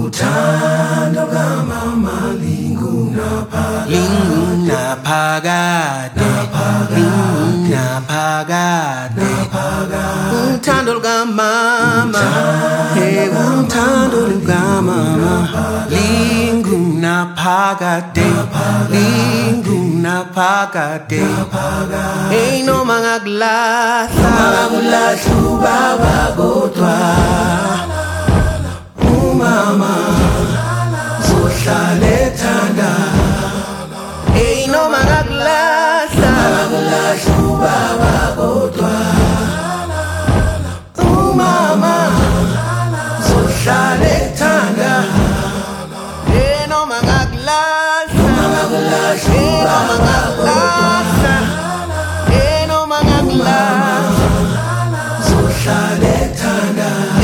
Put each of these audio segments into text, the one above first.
Uthando kamama lingunaphakade uthando lukamama uthando lukamama lingunaphakade hey noma ngakulahla ubaba kodwa umama zohlala ethanda hey noma ngakulahla ubaba kodwa umama zohlala ethanda hey noma ngakulahla hey noma ngakulahla zohlala ethanda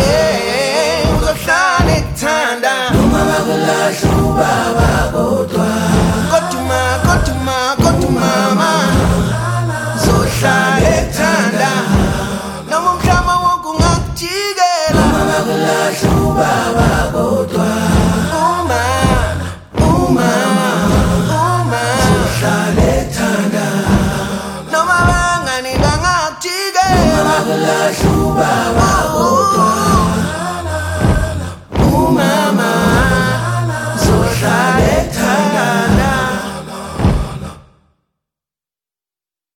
ubaba kodwa mama zohlala ethanda noma umhlaba wonke ungakujikela ubaba